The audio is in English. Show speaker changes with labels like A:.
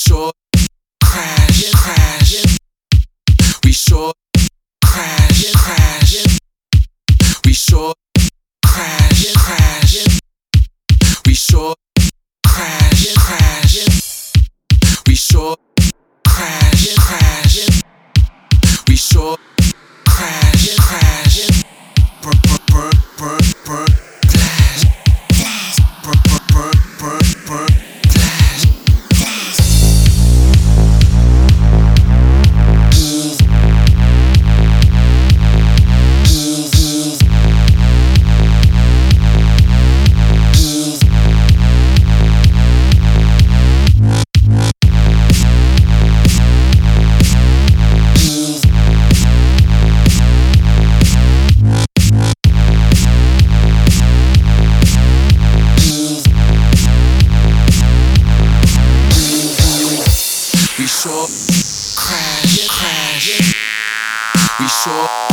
A: saw crash, crash. We saw crash, crash. We saw crash, crash. We saw crash, crash. We saw crash, crash. We saw crash, crash. Burn, burn, burn, burn, glass, glass. Burn, burn, burn, burn, glass, glass. We saw crash, crash. We saw